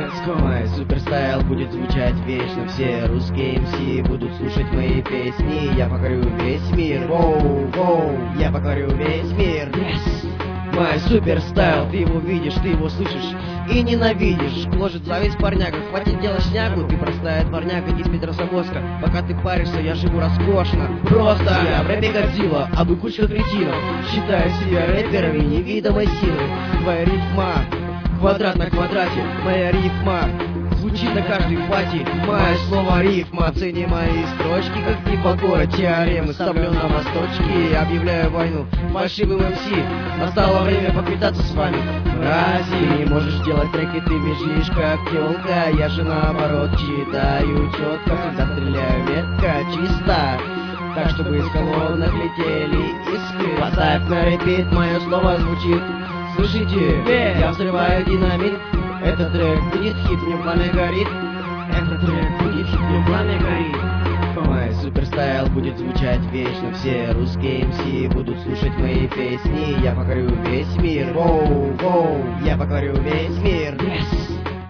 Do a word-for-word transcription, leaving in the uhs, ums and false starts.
Let's go! Мой суперстайл будет звучать вечно. Все русские эм си будут слушать мои песни. Я покорю весь мир. Воу, воу, я покорю весь мир. Yes! Мой суперстайл, ты его видишь, ты его слышишь и ненавидишь. Гложет зависть парняга, хватит делать шнягу. Ты простая дворняга из Петрозаводска. Пока ты паришься, я живу роскошно. Просто я в рэпе Годзилла, а вы куча кретинов. Считаю себя рэперами невидимой силы. Твоя рифма квадрат на квадрате, моя рифма звучит на каждой пати. Мое слово рифма, цени мои строчки, как непокора теоремы. Ставлю на восточки, объявляю войну фальшивым эм си. Настало время поквитаться с вами. Разве не можешь делать треки, ты бежишь как телка. Я же наоборот читаю четко, всегда стреляю метко, чисто, так чтобы из колонок летели искры. Поставь на репит, мое слово звучит. Слышите, я взрываю динамит. Этот трек будет хит, мне пламя горит. Этот трек будет хит, мне пламя горит. Мой суперстайл будет звучать вечно. Все русские эм си будут слушать мои песни. Я покорю весь мир. Воу, воу, я покорю весь мир. Yes!